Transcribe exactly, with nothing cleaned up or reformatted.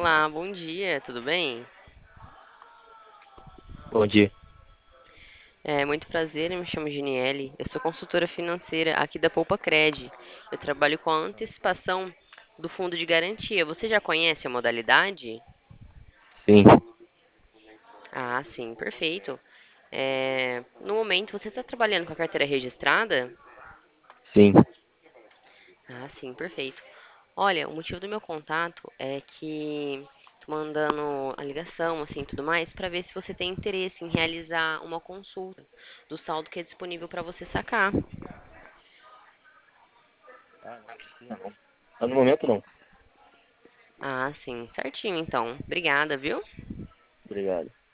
Olá, bom dia, tudo bem? Bom dia. É muito prazer, eu me chamo Giniele, eu sou consultora financeira aqui da Poupa Cred. Eu trabalho com a antecipação do fundo de garantia. Você já conhece a modalidade? Sim, Ah, sim, perfeito. É, no momento, você está trabalhando com a carteira registrada? sim. Ah, sim, perfeito. Olha, o motivo do meu contato é que tô mandando a ligação, assim, tudo mais, para ver se você tem interesse em realizar uma consulta do saldo que é disponível para você sacar. Ah, não precisa não. Ah, no momento não. Ah, sim, certinho, então. Obrigada, viu? Obrigado.